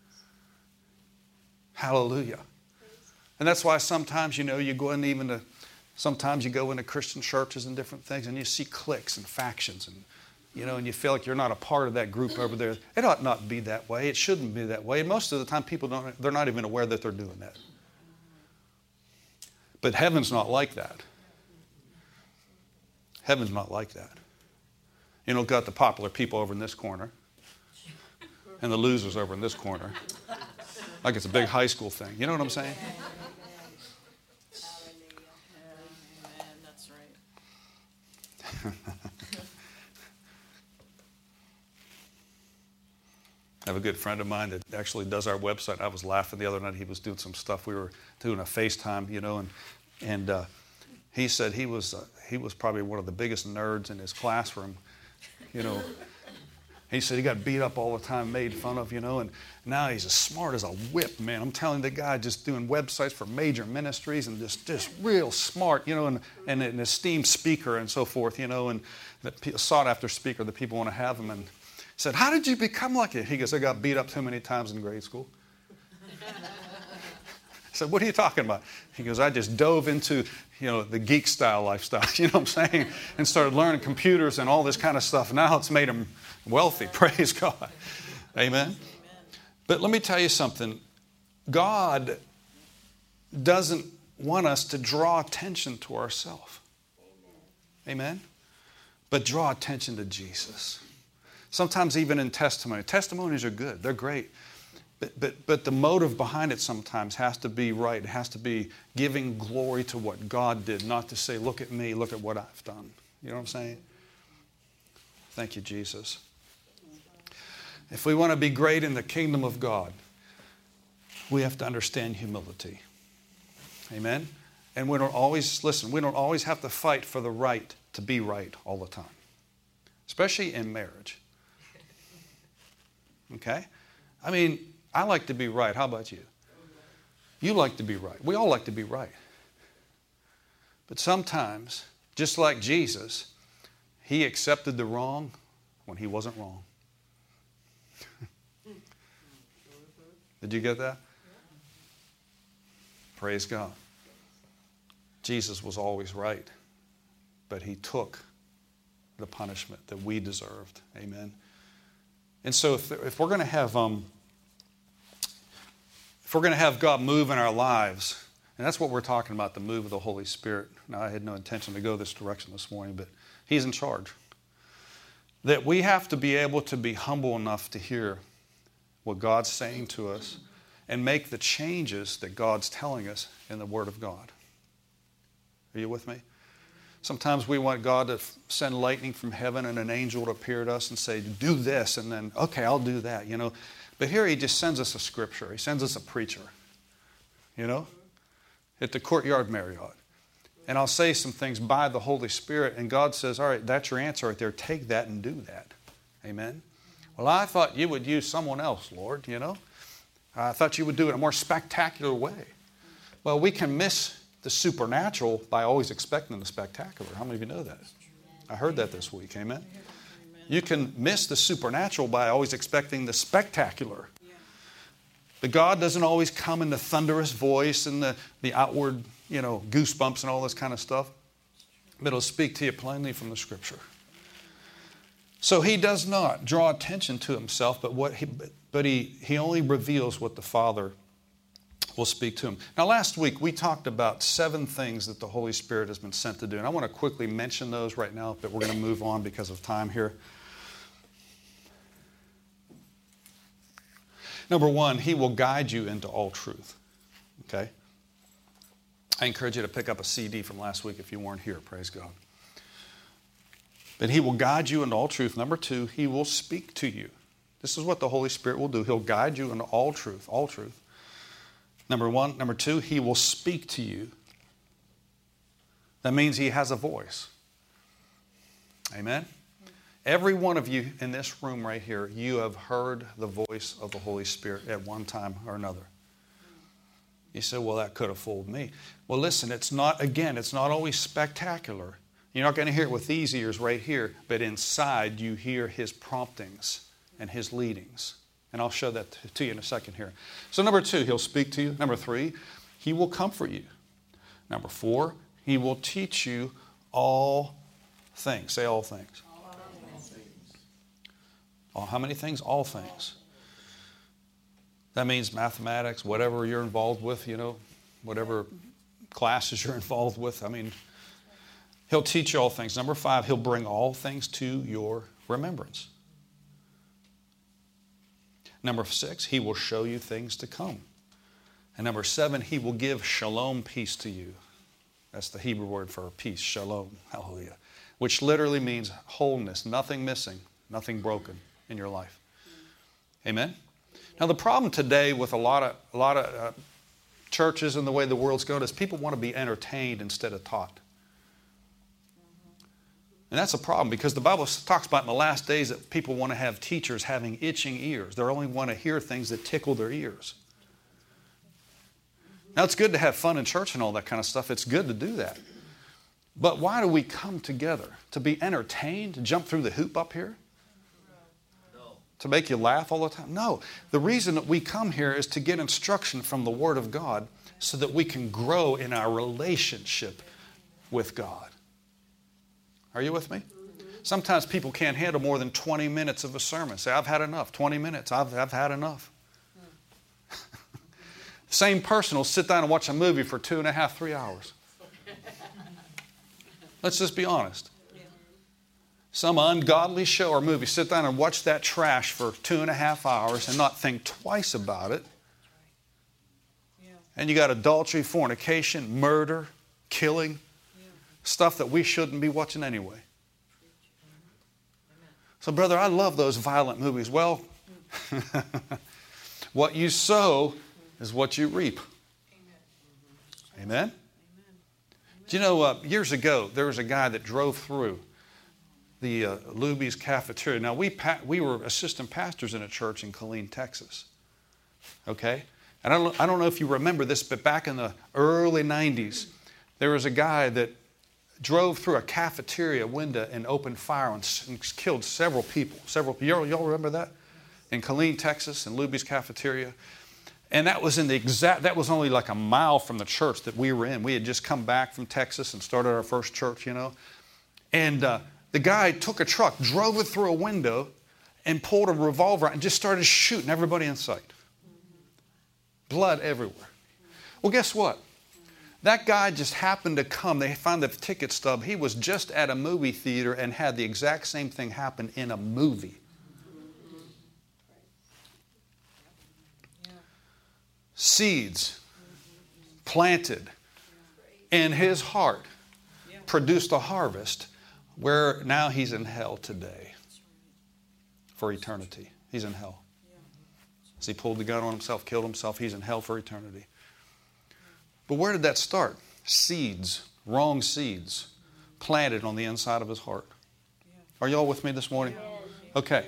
Hallelujah. And that's why sometimes, you know, you go in even to, sometimes you go into Christian churches and different things and you see cliques and factions and, you know, and you feel like you're not a part of that group over there. It ought not be that way. It shouldn't be that way. And most of the time people don't, they're not even aware that they're doing that. But heaven's not like that. Heaven's not like that. You know, got the popular people over in this corner and the losers over in this corner. Like it's a big high school thing. You know what I'm saying? Amen. That's right. I have a good friend of mine that actually does our website. I was laughing the other night. He was doing some stuff. We were doing a FaceTime, you know, and And uh, he said he was uh, he was probably one of the biggest nerds in his classroom, you know. He said he got beat up all the time, made fun of, you know, and now he's as smart as a whip, man. I'm telling you, the guy just doing websites for major ministries and just, just real smart, you know, and, and an esteemed speaker and so forth, you know, and the sought after speaker that people want to have him. And said, how did you become like it? He goes, I got beat up too many times in grade school. I said, what are you talking about? He goes, I just dove into, you know, the geek style lifestyle, you know what I'm saying, and started learning computers and all this kind of stuff. Now it's made him wealthy. Praise God. Amen. Amen. But let me tell you something. God doesn't want us to draw attention to ourselves. Amen. But draw attention to Jesus. Sometimes even in testimony. Testimonies are good. They're great. But, but, but the motive behind it sometimes has to be right. It has to be giving glory to what God did, not to say, look at me, look at what I've done. You know what I'm saying? Thank you, Jesus. If we want to be great in the kingdom of God, we have to understand humility. Amen? And we don't always, listen, we don't always have to fight for the right to be right all the time. Especially in marriage. Okay? I mean, I like to be right. How about you? You like to be right. We all like to be right. But sometimes, just like Jesus, he accepted the wrong when he wasn't wrong. Did you get that? Praise God. Jesus was always right, but he took the punishment that we deserved. Amen. And so if, if we're going to have um, if we're going to have God move in our lives, and that's what we're talking about, the move of the Holy Spirit. Now, I had no intention to go this direction this morning, but he's in charge. That we have to be able to be humble enough to hear what God's saying to us and make the changes that God's telling us in the Word of God. Are you with me? Sometimes we want God to send lightning from heaven and an angel to appear to us and say, do this, and then, okay, I'll do that, you know. But here he just sends us a scripture. He sends us a preacher, you know, at the Courtyard Marriott. And I'll say some things by the Holy Spirit, and God says, all right, that's your answer right there. Take that and do that. Amen. Well, I thought you would use someone else, Lord, you know. I thought you would do it in a more spectacular way. Well, we can miss the supernatural by always expecting the spectacular. How many of you know that? I heard that this week. Amen. You can miss the supernatural by always expecting the spectacular. But God doesn't always come in the thunderous voice and the, the outward, you know, goosebumps and all this kind of stuff. But it'll speak to you plainly from the Scripture. So he does not draw attention to himself, but what he, but he, he only reveals what the Father will speak to him. Now, last week we talked about seven things that the Holy Spirit has been sent to do. And I want to quickly mention those right now, but we're going to move on because of time here. Number one, he will guide you into all truth. Okay? I encourage you to pick up a C D from last week if you weren't here. Praise God. But he will guide you into all truth. Number two, he will speak to you. This is what the Holy Spirit will do. He'll guide you into all truth, all truth. Number one. Number two, he will speak to you. That means he has a voice. Amen? Every one of you in this room right here, you have heard the voice of the Holy Spirit at one time or another. You say, well, that could have fooled me. Well, listen, it's not, again, it's not always spectacular. You're not going to hear it with these ears right here, but inside you hear his promptings and his leadings. And I'll show that to you in a second here. So number two, he'll speak to you. Number three, he will comfort you. Number four, he will teach you all things. Say all things. All, how many things? All things. That means mathematics, whatever you're involved with, you know, whatever classes you're involved with. I mean, he'll teach you all things. Number five, he'll bring all things to your remembrance. Number six, he will show you things to come. And number seven, he will give shalom, peace to you. That's the Hebrew word for peace, shalom, hallelujah. Which literally means wholeness, nothing missing, nothing broken in your life. Amen? Now the problem today with a lot of, a lot of uh, churches and the way the world's going is people want to be entertained instead of taught. And that's a problem because the Bible talks about in the last days that people want to have teachers having itching ears. They only want to hear things that tickle their ears. Now, it's good to have fun in church and all that kind of stuff. It's good to do that. But why do we come together? To be entertained? To jump through the hoop up here? To make you laugh all the time? No. The reason that we come here is to get instruction from the Word of God so that we can grow in our relationship with God. Are you with me? Sometimes people can't handle more than twenty minutes of a sermon. Say, I've had enough. twenty minutes. I've, I've had enough. Same person will sit down and watch a movie for two and a half, three hours. Let's just be honest. Some ungodly show or movie, sit down and watch that trash for two and a half hours and not think twice about it. And you got adultery, fornication, murder, killing, stuff that we shouldn't be watching anyway. So, brother, I love those violent movies. Well, what you sow is what you reap. Amen? Amen? Do you know, uh, years ago, there was a guy that drove through the uh, Luby's cafeteria. Now, we pa- we were assistant pastors in a church in Killeen, Texas. Okay? And I don't, I don't know if you remember this, but back in the early nineties, there was a guy that drove through a cafeteria window and opened fire and, and killed several people. Several y'all, y'all remember that? In Killeen, Texas, in Luby's cafeteria. And that was in the exact, that was only like a mile from the church that we were in. We had just come back from Texas and started our first church, you know. And uh, the guy took a truck, drove it through a window, and pulled a revolver out and just started shooting everybody in sight. Blood everywhere. Well, guess what? That guy just happened to come. They found the ticket stub. He was just at a movie theater and had the exact same thing happen in a movie. Seeds planted in his heart produced a harvest where now he's in hell today for eternity. He's in hell. As he pulled the gun on himself, killed himself, he's in hell for eternity. But where did that start? Seeds, wrong seeds, planted on the inside of his heart. Are y'all with me this morning? Okay.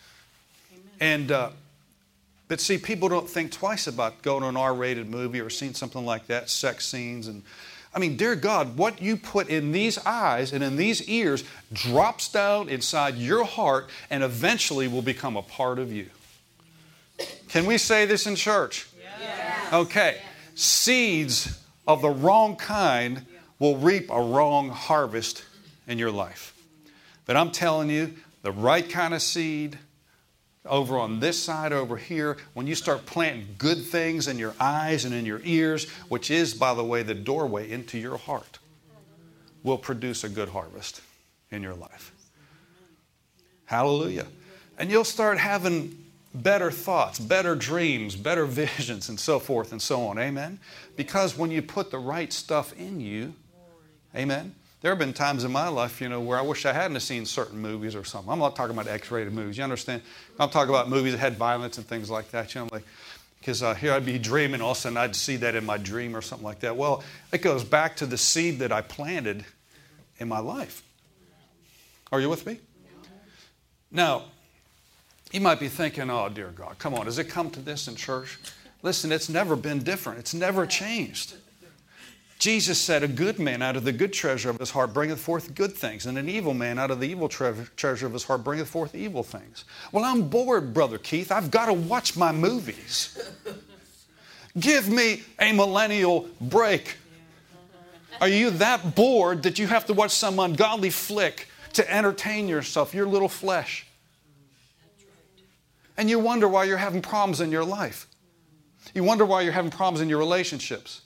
And, uh, but see, people don't think twice about going to an R-rated movie or seeing something like that, sex scenes. And I mean, dear God, what you put in these eyes and in these ears drops down inside your heart and eventually will become a part of you. Can we say this in church? Yeah. Okay. Seeds of the wrong kind will reap a wrong harvest in your life. But I'm telling you, the right kind of seed over on this side over here, when you start planting good things in your eyes and in your ears, which is, by the way, the doorway into your heart, will produce a good harvest in your life. Hallelujah. And you'll start having better thoughts, better dreams, better visions, and so forth and so on. Amen? Because when you put the right stuff in you, amen? There have been times in my life, you know, where I wish I hadn't seen certain movies or something. I'm not talking about X-rated movies. You understand? I'm talking about movies that had violence and things like that. You know, like, because uh, here I'd be dreaming, all of a sudden I'd see that in my dream or something like that. Well, it goes back to the seed that I planted in my life. Are you with me? Now, you might be thinking, oh, dear God, come on, does it come to this in church? Listen, it's never been different. It's never changed. Jesus said, a good man out of the good treasure of his heart bringeth forth good things, and an evil man out of the evil tre- treasure of his heart bringeth forth evil things. Well, I'm bored, Brother Keith. I've got to watch my movies. Give me a millennial break. Are you that bored that you have to watch some ungodly flick to entertain yourself, your little flesh? And you wonder why you're having problems in your life. You wonder why you're having problems in your relationships.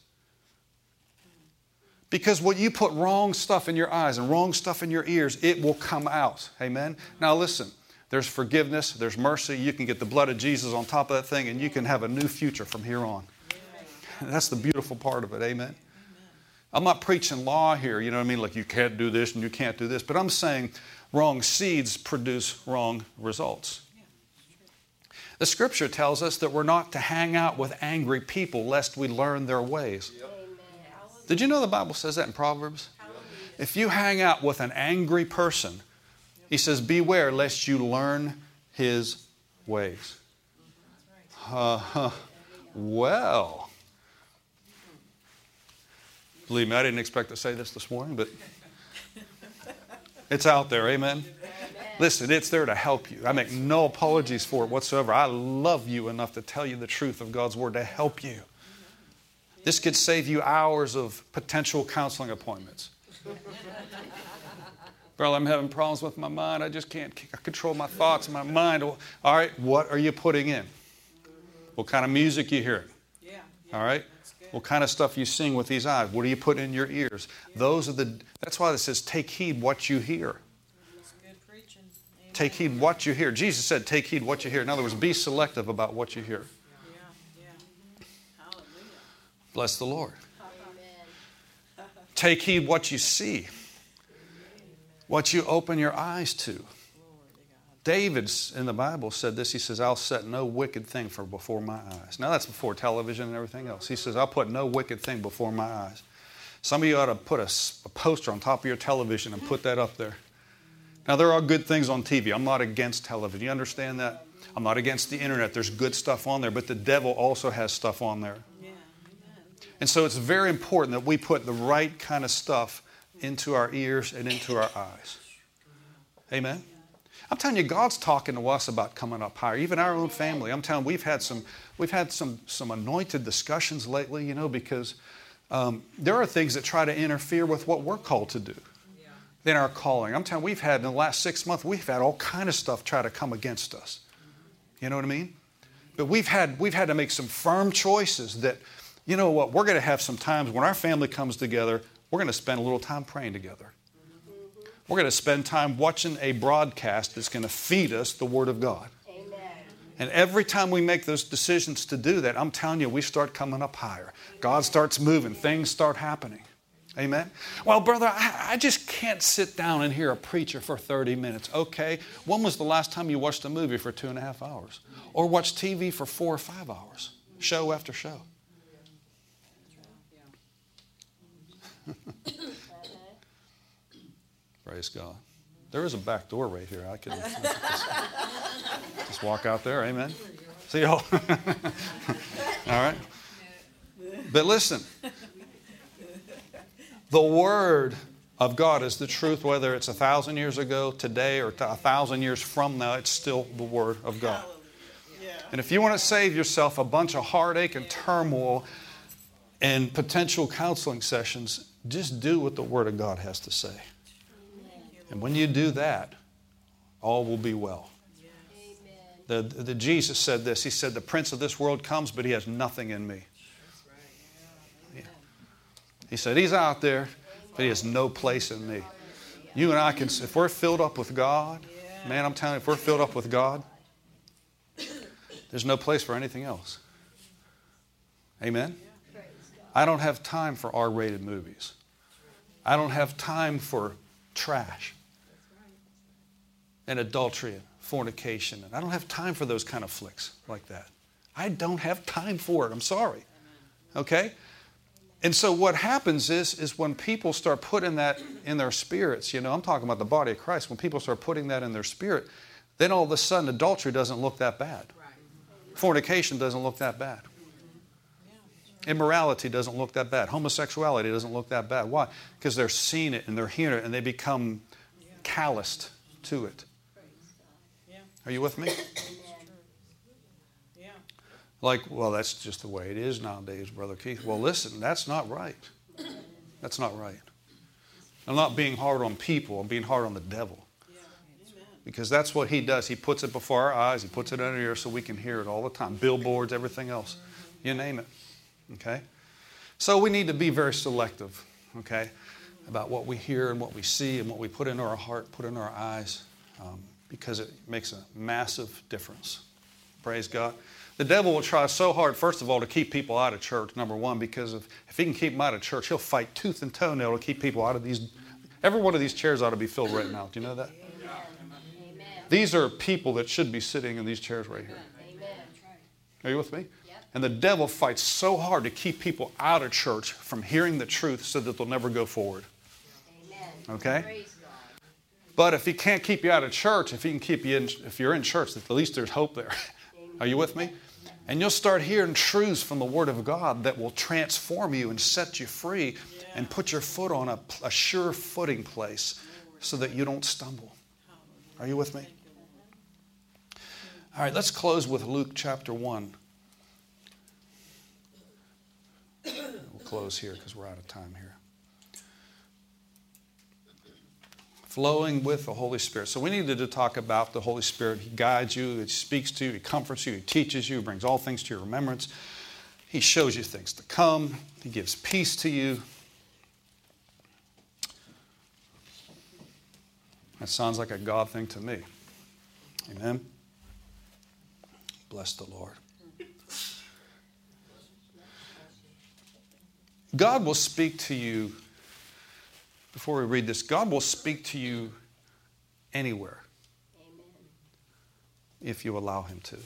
Because when you put wrong stuff in your eyes and wrong stuff in your ears, it will come out. Amen? Now listen, there's forgiveness, there's mercy. You can get the blood of Jesus on top of that thing and you can have a new future from here on. That's the beautiful part of it. Amen? I'm not preaching law here, you know what I mean? Like you can't do this and you can't do this. But I'm saying wrong seeds produce wrong results. The scripture tells us that we're not to hang out with angry people lest we learn their ways. Did you know the Bible says that in Proverbs? If you hang out with an angry person, he says, beware lest you learn his ways. Uh, well, believe me, I didn't expect to say this this morning, but it's out there, amen? Listen, it's there to help you. I make no apologies for it whatsoever. I love you enough to tell you the truth of God's Word to help you. This could save you hours of potential counseling appointments. Brother, I'm having problems with my mind. I just can't control my thoughts and my mind. All right, what are you putting in? What kind of music you hearing? Yeah. All right? What kind of stuff you sing with these eyes? What do you put in your ears? Those are the. That's why it says, take heed what you hear. Take heed what you hear. Jesus said, take heed what you hear. In other words, be selective about what you hear. Yeah, yeah. Hallelujah. Bless the Lord. Amen. Take heed what you see. What you open your eyes to. David in the Bible said this. He says, I'll set no wicked thing for before my eyes. Now that's before television and everything else. He says, I'll put no wicked thing before my eyes. Some of you ought to put a, a poster on top of your television and put that up there. Now, there are good things on T V. I'm not against television. You understand that? I'm not against the internet. There's good stuff on there, but the devil also has stuff on there. Yeah. And so it's very important that we put the right kind of stuff into our ears and into our eyes. Amen? I'm telling you, God's talking to us about coming up higher. Even our own family. I'm telling you, we've had some, we've had some, some anointed discussions lately, you know, because um, there are things that try to interfere with what we're called to do. Than our calling. I'm telling you, we've had in the last six months, we've had all kind of stuff try to come against us. You know what I mean? But we've had we've had to make some firm choices that, you know what, we're going to have some times when our family comes together, we're going to spend a little time praying together. We're going to spend time watching a broadcast that's going to feed us the Word of God. Amen. And every time we make those decisions to do that, I'm telling you, we start coming up higher. God starts moving. Things start happening. Amen? Well, brother, I, I just can't sit down and hear a preacher for thirty minutes. Okay, when was the last time you watched a movie for two and a half hours? Or watched T V for four or five hours? Show after show. Praise God. There is a back door right here. I could just, just walk out there. Amen? See y'all? All right? But listen. The Word of God is the truth, whether it's a thousand years ago, today, or a thousand years from now, it's still the Word of God. And if you want to save yourself a bunch of heartache and turmoil and potential counseling sessions, just do what the Word of God has to say. And when you do that, all will be well. The, the Jesus said this. He said, the prince of this world comes, but he has nothing in me. He said, he's out there, but he has no place in me. You and I can, if we're filled up with God, man, I'm telling you, if we're filled up with God, there's no place for anything else. Amen? I don't have time for R-rated movies. I don't have time for trash and adultery and fornication. And I don't have time for those kind of flicks like that. I don't have time for it. I'm sorry. Okay? And so what happens is, is when people start putting that in their spirits, you know, I'm talking about the body of Christ, when people start putting that in their spirit, then all of a sudden adultery doesn't look that bad. Fornication doesn't look that bad. Immorality doesn't look that bad. Homosexuality doesn't look that bad. Why? Because they're seeing it and they're hearing it and they become calloused to it. Are you with me? Like, well, that's just the way it is nowadays, Brother Keith. Well, listen, that's not right. That's not right. I'm not being hard on people. I'm being hard on the devil. Because that's what he does. He puts it before our eyes. He puts it in our ears so we can hear it all the time. Billboards, everything else. You name it. Okay? So we need to be very selective, okay, about what we hear and what we see and what we put into our heart, put into our eyes, um, because it makes a massive difference. Praise God. The devil will try so hard, first of all, to keep people out of church, number one, because if, if he can keep them out of church, he'll fight tooth and toenail to keep people out of these. Every one of these chairs ought to be filled right now. Do you know that? Amen. These are people that should be sitting in these chairs right here. Amen. Are you with me? Yep. And the devil fights so hard to keep people out of church from hearing the truth so that they'll never go forward. Amen. Okay? Praise God. But if he can't keep you out of church, if he can keep you in, if you're in church, at least there's hope there. Are you with me? And you'll start hearing truths from the Word of God that will transform you and set you free Yeah. and put your foot on a, a sure footing place so that you don't stumble. Are you with me? All right, let's close with Luke chapter one. We'll close here because we're out of time here. Flowing with the Holy Spirit. So we needed to talk about the Holy Spirit. He guides you, He speaks to you, He comforts you, He teaches you, He brings all things to your remembrance. He shows you things to come. He gives peace to you. That sounds like a God thing to me. Amen. Bless the Lord. God will speak to you. Before we read this, God will speak to you anywhere. Amen. If you allow Him to.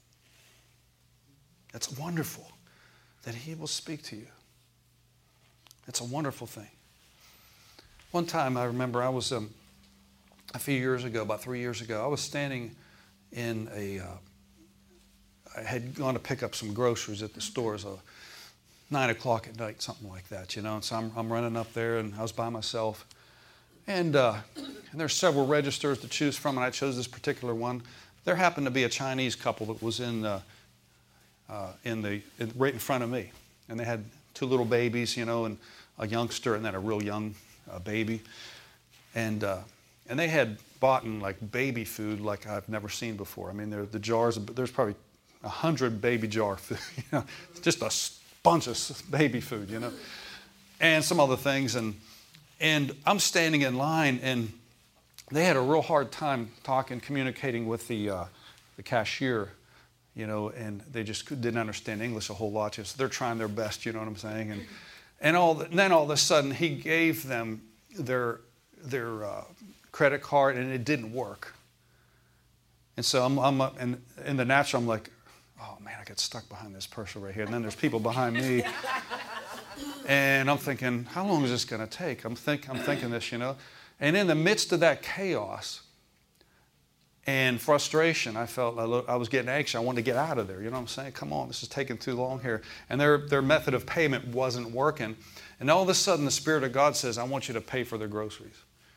It's wonderful that He will speak to you. It's a wonderful thing. One time I remember I was, um, a few years ago, about three years ago, I was standing in a, uh, I had gone to pick up some groceries at the stores, uh, nine o'clock at night, something like that, you know. And so I'm, I'm running up there, and I was by myself. And, uh, and there's several registers to choose from, and I chose this particular one. There happened to be a Chinese couple that was in, uh, uh, in the in, right in front of me. And they had two little babies, you know, and a youngster, and then a real young uh, baby. And uh, and they had bought in, like, baby food like I've never seen before. I mean, there the jars, there's probably a hundred baby jar food, you know, just a bunch of baby food, you know, and some other things. And and I'm standing in line, and they had a real hard time talking, communicating with the uh, the cashier, you know, and they just didn't understand English a whole lot. Just they're trying their best, you know what I'm saying? And and all the, and then all of a sudden he gave them their their uh, credit card, and it didn't work. And so I'm I'm up, and in the natural I'm like, oh man, I got stuck behind this person right here. And then there's people behind me. And I'm thinking, how long is this going to take? I'm think I'm thinking this, you know. And in the midst of that chaos and frustration, I felt I was getting anxious. I wanted to get out of there. You know what I'm saying? Come on, this is taking too long here. And their their method of payment wasn't working. And all of a sudden, the Spirit of God says, I want you to pay for their groceries.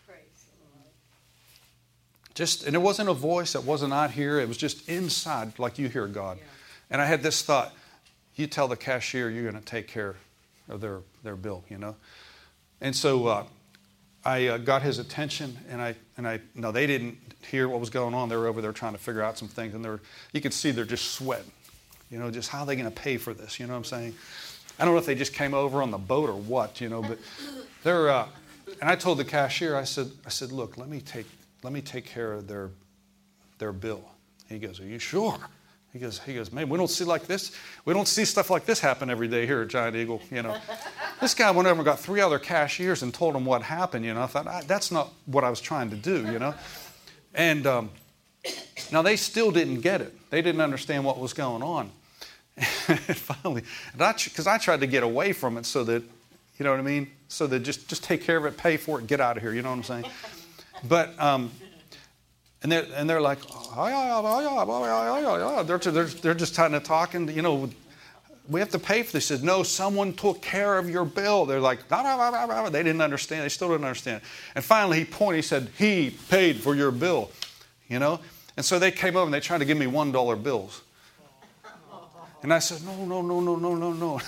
Just, and it wasn't a voice, it wasn't out here, it was just inside, like you hear God. Yeah. And I had this thought, you tell the cashier you're going to take care of their, their bill, you know. And so uh, I uh, got his attention, and I, and I, no, they didn't hear what was going on. They were over there trying to figure out some things, and they're, you could see they're just sweating, you know, just how are they going to pay for this, you know what I'm saying? I don't know if they just came over on the boat or what, you know, but they're, uh, and I told the cashier, I said, I said, look, let me take Let me take care of their their bill. He goes, are you sure? He goes, he goes, man, we don't see like this. We don't see stuff like this happen every day here at Giant Eagle, you know. This guy went over and got three other cashiers and told them what happened, you know. I thought, I, that's not what I was trying to do, you know. And um, now they still didn't get it. They didn't understand what was going on. And finally, because I, I tried to get away from it so that, you know what I mean, so that just, just take care of it, pay for it, get out of here, you know what I'm saying? But, um, and they're, and they're like, oh, yeah, oh, yeah, oh, yeah, yeah, yeah. They're, they're, they're just kind of talking, you know, we have to pay for this. He said, no, someone took care of your bill. They're like, nah, nah, nah, nah. They didn't understand. They still didn't understand. And finally he pointed, he said, he paid for your bill, you know. And so they came over and they tried to give me one dollar bills. And I said, no, no, no, no, no, no, no.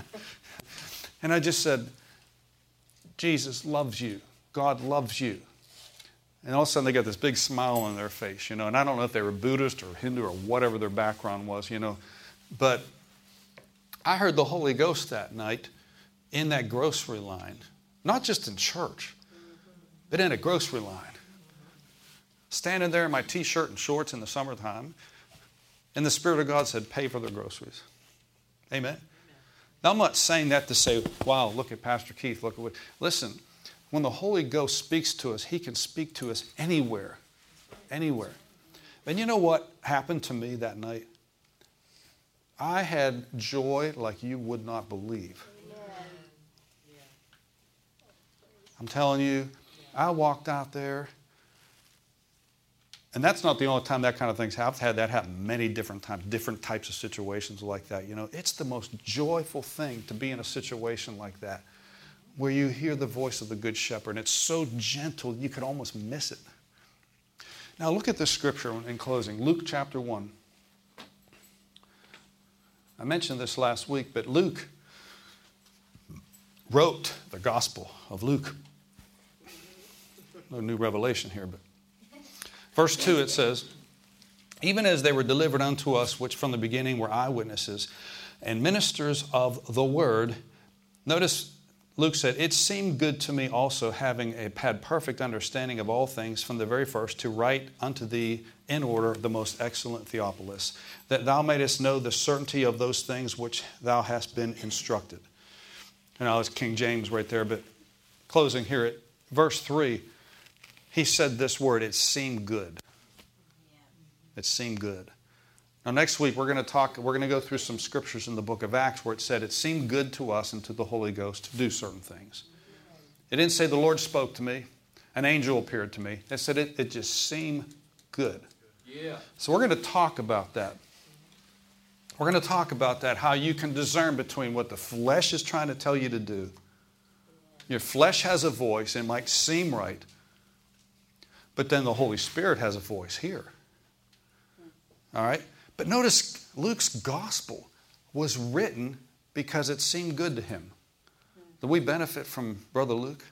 And I just said, Jesus loves you. God loves you. And all of a sudden they got this big smile on their face, you know. And I don't know if they were Buddhist or Hindu or whatever their background was, you know. But I heard the Holy Ghost that night in that grocery line. Not just in church, but in a grocery line. Standing there in my T-shirt and shorts in the summertime. And the Spirit of God said, pay for their groceries. Amen. Now I'm not saying that to say, wow, look at Pastor Keith, look at what. Listen. When the Holy Ghost speaks to us, He can speak to us anywhere, anywhere. And you know what happened to me that night? I had joy like you would not believe. I'm telling you, I walked out there, and that's not the only time that kind of thing's happened. I've had that happen many different times, different types of situations like that. You know, it's the most joyful thing to be in a situation like that, where you hear the voice of the Good Shepherd, and it's so gentle you could almost miss it. Now look at this scripture in closing, Luke chapter one. I mentioned this last week, but Luke wrote the Gospel of Luke. No new revelation here, but verse two it says, even as they were delivered unto us, which from the beginning were eyewitnesses and ministers of the word. Notice Luke said, it seemed good to me also, having a, had perfect understanding of all things from the very first, to write unto thee in order the most excellent Theophilus, that thou mayest know the certainty of those things which thou hast been instructed. And now it's King James right there, but closing here at verse three, he said this word, it seemed good. It seemed good. Now next week we're going to talk, we're going to go through some scriptures in the book of Acts where it said it seemed good to us and to the Holy Ghost to do certain things. It didn't say the Lord spoke to me, an angel appeared to me. It said it, it just seemed good. Yeah. So we're going to talk about that. We're going to talk about that, how you can discern between what the flesh is trying to tell you to do. Your flesh has a voice, it might seem right, but then the Holy Spirit has a voice here. All right? But notice Luke's gospel was written because it seemed good to him. Do we benefit from Brother Luke?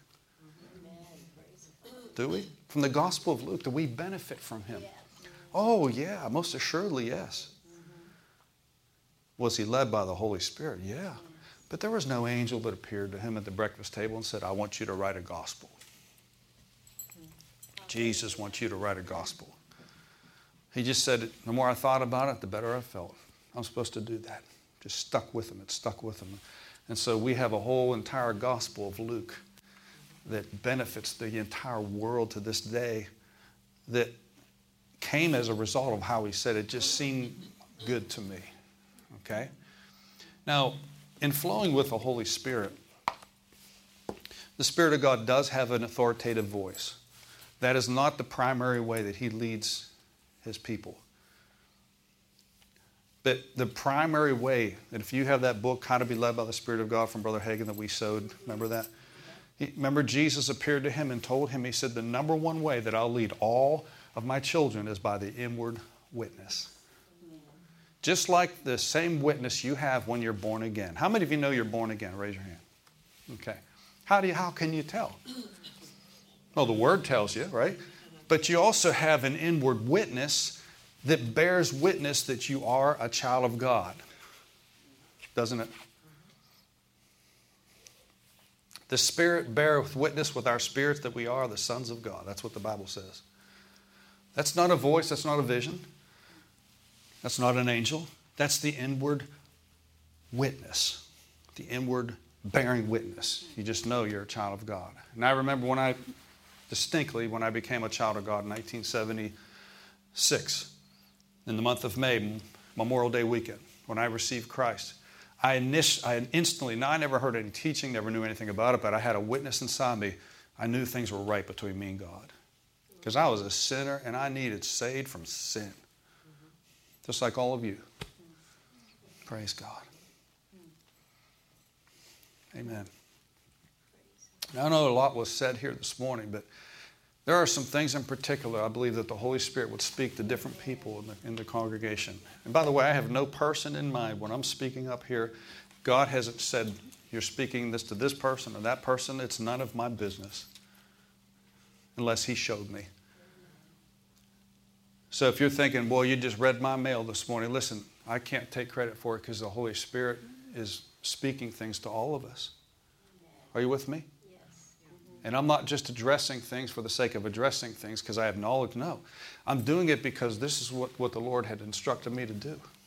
Do we? From the gospel of Luke, do we benefit from him? Oh, yeah, most assuredly, yes. Was he led by the Holy Spirit? Yeah. But there was no angel that appeared to him at the breakfast table and said, I want you to write a gospel. Jesus wants you to write a gospel. He just said, the more I thought about it, the better I felt. I'm supposed to do that. Just stuck with him. It stuck with him. And so we have a whole entire gospel of Luke that benefits the entire world to this day, that came as a result of how he said it just seemed good to me. Okay? Now, in flowing with the Holy Spirit, the Spirit of God does have an authoritative voice. That is not the primary way that he leads his people. But the primary way, that if you have that book, How to Be Led by the Spirit of God from Brother Hagin that we sowed, remember that? He, remember Jesus appeared to him and told him, he said, the number one way that I'll lead all of my children is by the inward witness. Just like the same witness you have when you're born again. How many of you know you're born again? Raise your hand. Okay. How do you, how can you tell? Well, the Word tells you, right? But you also have an inward witness that bears witness that you are a child of God. Doesn't it? The Spirit beareth witness with our spirits that we are the sons of God. That's what the Bible says. That's not a voice. That's not a vision. That's not an angel. That's the inward witness. The inward bearing witness. You just know you're a child of God. And I remember when I, distinctly, when I became a child of God in nineteen seventy-six, in the month of May, Memorial Day weekend, when I received Christ, I, init- I instantly, now I never heard any teaching, never knew anything about it, but I had a witness inside me. I knew things were right between me and God. Because I was a sinner and I needed saved from sin. Just like all of you. Praise God. Amen. Now, I know a lot was said here this morning, but there are some things in particular I believe that the Holy Spirit would speak to different people in the, in the congregation. And by the way, I have no person in mind when I'm speaking up here. God hasn't said, you're speaking this to this person or that person. It's none of my business unless He showed me. So if you're thinking, well, you just read my mail this morning, listen, I can't take credit for it because the Holy Spirit is speaking things to all of us. Are you with me? Yes. Mm-hmm. And I'm not just addressing things for the sake of addressing things because I have knowledge. No, I'm doing it because this is what, what the Lord had instructed me to do.